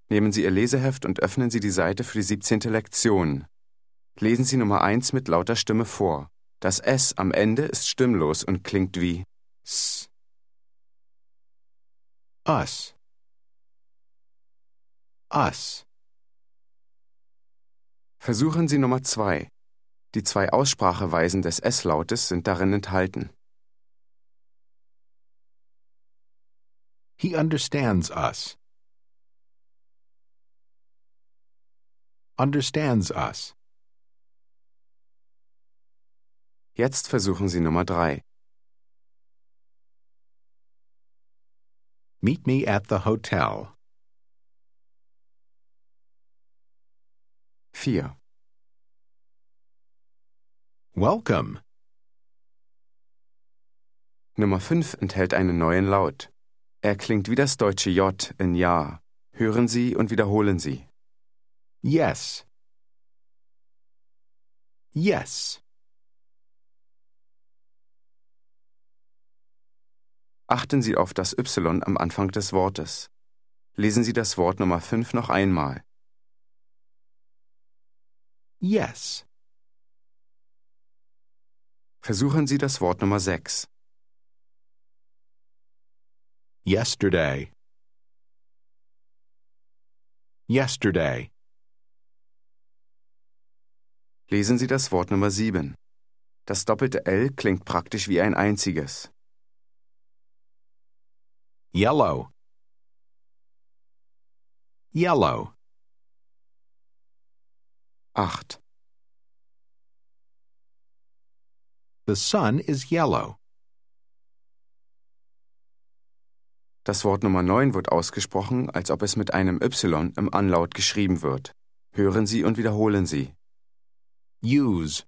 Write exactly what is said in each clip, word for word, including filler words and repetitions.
Nehmen Sie Ihr Leseheft und öffnen Sie die Seite für die siebzehnte Lektion. Lesen Sie Nummer eins mit lauter Stimme vor. Das S am Ende ist stimmlos und klingt wie S. Us. Us. Versuchen Sie Nummer zwei. Die zwei Ausspracheweisen des S-Lautes sind darin enthalten. He understands us. Understands us. Jetzt versuchen Sie Nummer drei. Meet me at the hotel. vier. Welcome. Nummer fünf enthält einen neuen Laut. Er klingt wie das deutsche J in Ja. Hören Sie und wiederholen Sie. Yes. Yes. Achten Sie auf das Y am Anfang des Wortes. Lesen Sie das Wort Nummer fünf noch einmal. Yes. Versuchen Sie das Wort Nummer sechs. Yesterday. Yesterday. Lesen Sie das Wort Nummer sieben. Das doppelte L klingt praktisch wie ein einziges. Yellow. Yellow. acht. The sun is yellow. Das Wort Nummer neun wird ausgesprochen, als ob es mit einem Y im Anlaut geschrieben wird. Hören Sie und wiederholen Sie. Use.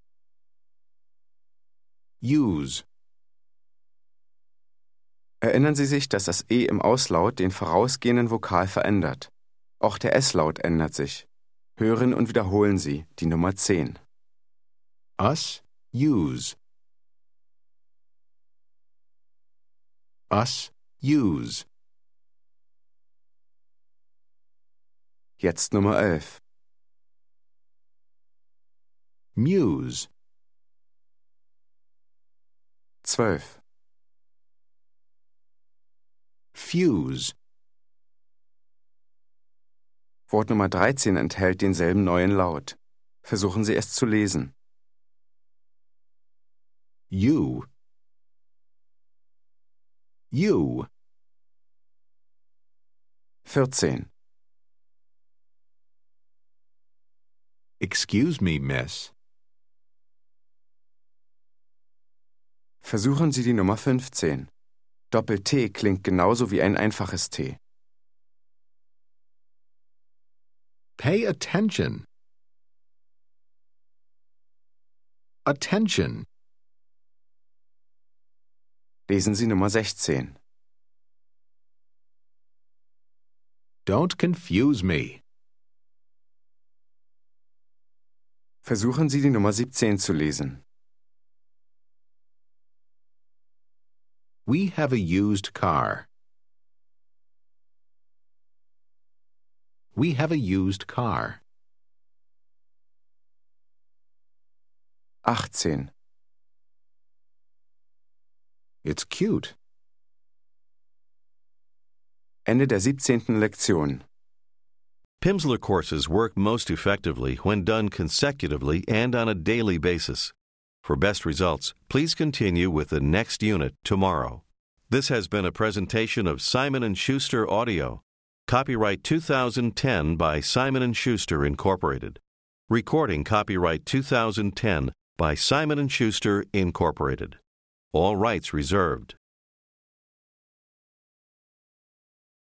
Use. Erinnern Sie sich, dass das E im Auslaut den vorausgehenden Vokal verändert. Auch der S-Laut ändert sich. Hören und wiederholen Sie die Nummer zehn. Us. Use. Us. Use. Jetzt Nummer elf. Muse. zwölf. Fuse. Wort Nummer dreizehn enthält denselben neuen Laut. Versuchen Sie es zu lesen. You. You. vierzehn. Excuse me, miss. Versuchen Sie die Nummer fünfzehn. Doppel-T klingt genauso wie ein einfaches T. Pay attention. Attention. Lesen Sie Nummer sechzehn. Don't confuse me. Versuchen Sie die Nummer siebzehn zu lesen. We have a used car. We have a used car. achtzehn. It's cute. Ende der siebzehnten Lektion. Pimsleur courses work most effectively when done consecutively and on a daily basis. For best results, please continue with the next unit tomorrow. This has been a presentation of Simon and Schuster Audio. Copyright two thousand ten by Simon and Schuster, Incorporated. Recording copyright two thousand ten by Simon and Schuster, Incorporated. All rights reserved.